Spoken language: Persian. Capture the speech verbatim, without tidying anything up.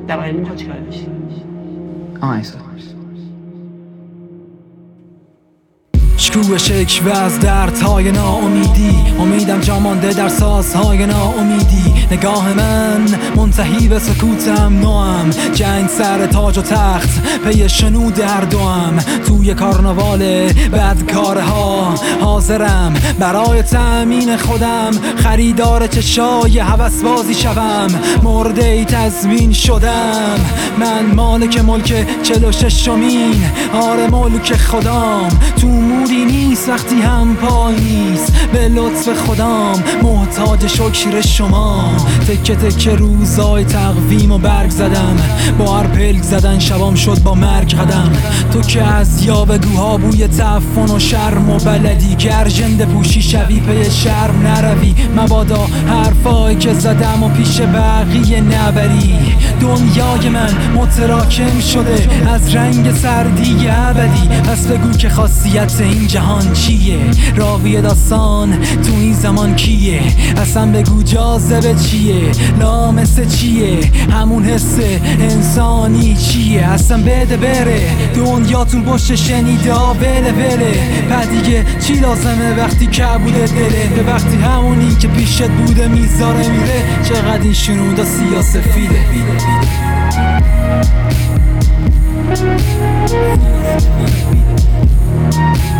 در آینده میخواد چیکار بشی؟ آه ایسا شکوه شکوه از دردهای ناامیدی، امیدم جا مانده در سازهای ناامیدی. نگاه من منتهی به سکوتم، نوام جنگ سر تاج و تخت پی شنود هر دوام. توی کارناوال بدکارها حاضرم برای تأمین خودم، خریدار چشای هوس بازی شوم. مرده تضمین شدم من، مالک ملک چل و ششمین. آره ملک خدام تو موری نیست وقتی هم پای نیست، به لطف خدام محتاج شکر شما. تکه تکه روزای تقویم و برگ زدم، با هر پلک زدن شبام شد با مرگ قدم. تو که از یاوه‌گوها بوی تعفن و شرم و بلدی، گرژنده پوشی شوی پی شرم نروی. مبادا حرفایی که زدم و پیش بقیه نبری. دنیای من متراکم شده از رنگ سردی ابدی، پس بگو که خاصیت این جهان چیه؟ راوی داستان تو این زمان کیه؟ اصلا بگو جاذبه چیه؟ لامسه چیه؟ همون حس انسانی چیه؟ اصلا بده بره دنیاتون پشت شنیدا بله بله. بعد دیگه چی لازمه وقتی کبوده دله؟ به وقتی همونی که پیشت بوده میذاره میره. چقدر این شنودا سیاسفیده. We'll be right back.